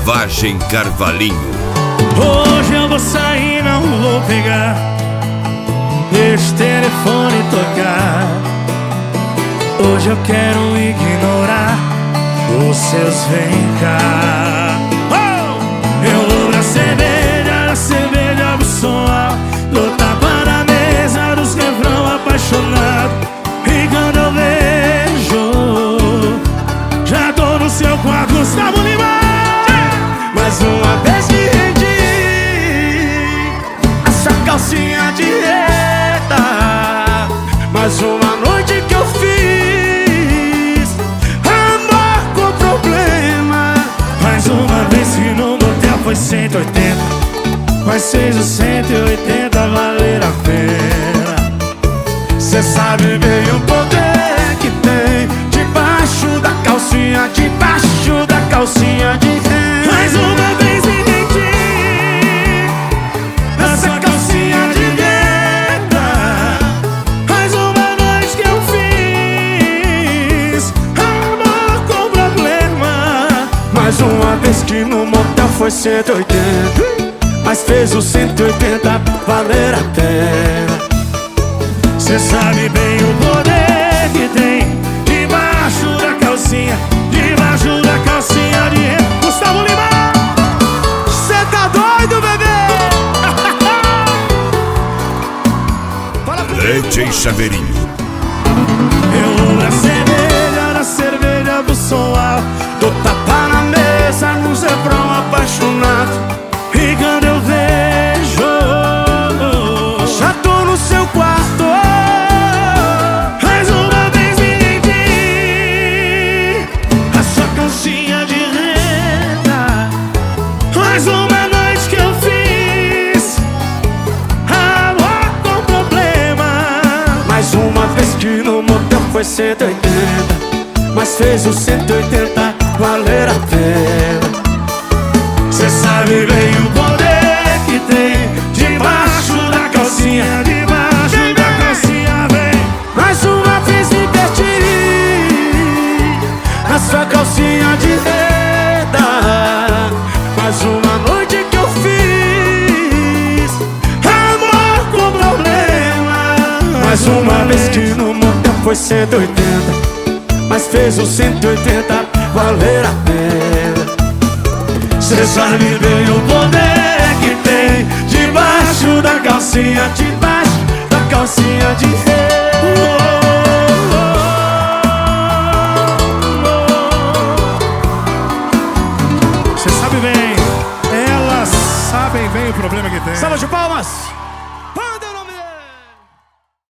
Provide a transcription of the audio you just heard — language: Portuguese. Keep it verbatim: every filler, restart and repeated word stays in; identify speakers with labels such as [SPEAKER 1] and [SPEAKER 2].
[SPEAKER 1] Selvagem Carvalhinho.
[SPEAKER 2] Hoje eu vou sair, não vou pegar, deixa o telefone tocar. Hoje eu quero ignorar os seus vem cá. Oh! Eu vou na cerveja, na cerveja vou soar, dou tapa na mesa dos refrão apaixonado. E quando eu vejo, já tô no seu quarto, Gustavo Lima. Mais uma vez que rendi essa calcinha de reta, mais uma noite que eu fiz amor com problema. Mais uma vez que no motel foi cento e oitenta, mas fez os cento e oitenta valer a pena. Cê sabe bem o poder que tem debaixo da calcinha, debaixo da calcinha de renda. Mais uma vez me rendi nessa calcinha de renda, mais uma noite que eu fiz amor com problema. Mais uma vez que no motel foi cento e oitenta, mas fez o cento e oitenta valer a pena. Cê sabe bem o poder que tem debaixo da calcinha, debaixo da calcinha de renda. Gustavo Lima! Cê tá doido, bebê?
[SPEAKER 1] Leite e Chaveirinho.
[SPEAKER 2] Eu vou na cerveja, na cerveja do soar, dou tapa na mesa nos refrão apaixonado. E quando eu vejo, já tô no seu quarto. Mais uma vez me rendi a sua calcinha de renda, mais uma noite que eu fiz amor com problema. Mais uma vez que no motel foi cento e oitenta, mas fez o cento e oitenta valer a pena. Cê sabe bem o poder que tem debaixo da calcinha, debaixo da calcinha, vem. Mais uma vez me perdi na sua calcinha de renda, mais uma noite que eu fiz amor com problema. Mais uma vez que no motel foi cento e oitenta, mas fez o cento e oitenta valer a pena. Cê sabe bem o poder que tem debaixo da calcinha, debaixo da calcinha de renda. Cê sabe bem, elas sabem bem o problema que tem.
[SPEAKER 3] Salva de palmas!